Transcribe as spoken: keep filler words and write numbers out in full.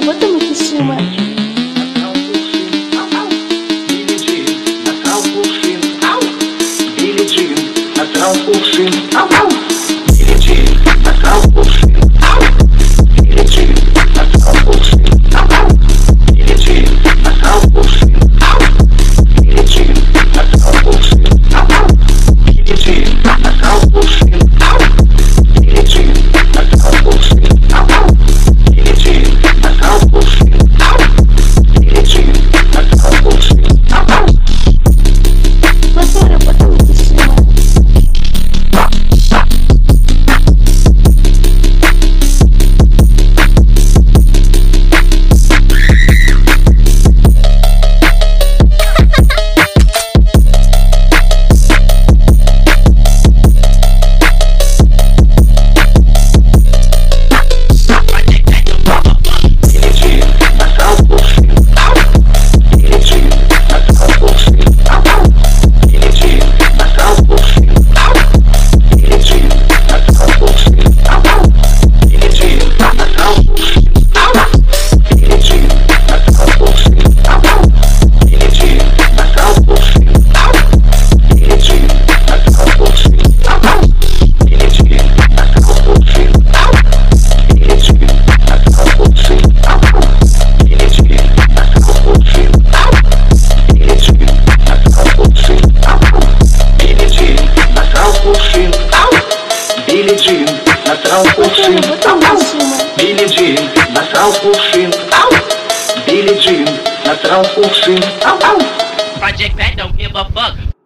bota muito em cima. Billie Jean, atrás por cima. Billie Jean, atrás por cima. Billie Jean, atrás por cima. Billie Jean, atrás por cima. Billie Jean, atrás por cima. Billie Jean, atrás por cima. Billie Jean, atrás por cima. Billie Jean, atrás por cima. Billie Jean, atrás por cima. Bota, bota muito em cima. Billie Jean, atrás por cima. Billie Jean, atrás por cima. Billie Jean, atrás por cima. Project Pat don't give a fuck.